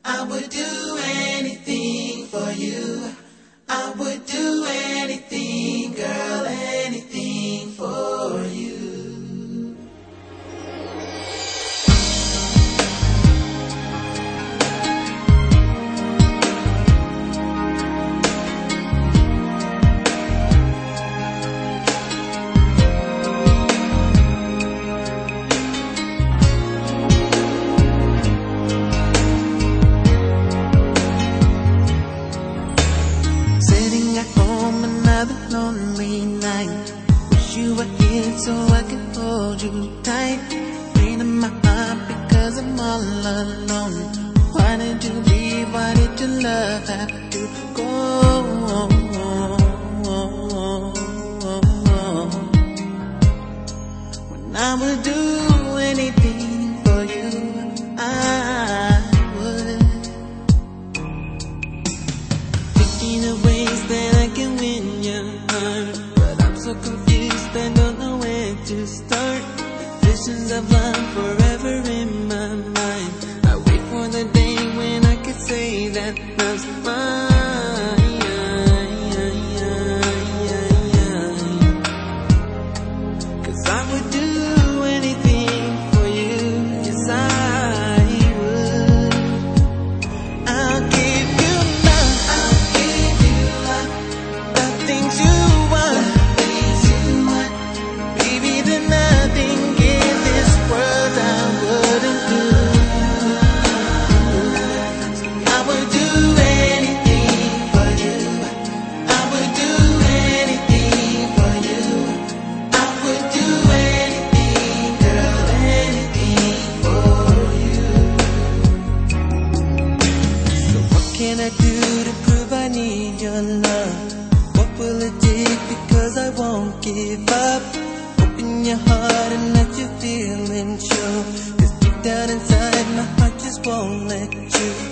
I would do anything for you. I would do anything, girl, anything for you. Lonely night, wish you were here so I could hold you tight. Pain in my heart because I'm all alone. Why did you leave? Why did your love have to go? When I would do anything for you, I would. Thinking of ways that I can win your heart, but I'm so confused, I don't know where to start. Visions of love forever in my mind. I wait for the day when I could say that love's mine. 'Cause I would do anything for you, yes I would. I'll give you love, I'll give you love, the things you want, baby, there's nothing in this world I wouldn't do. I would do anything for you. I would do anything for you. I would do anything, girl, anything for you. So what can I do to prove I need your love? What will it take? Because I won't give up. Open your heart and let your feelings show. 'Cause deep down inside my heart just won't let you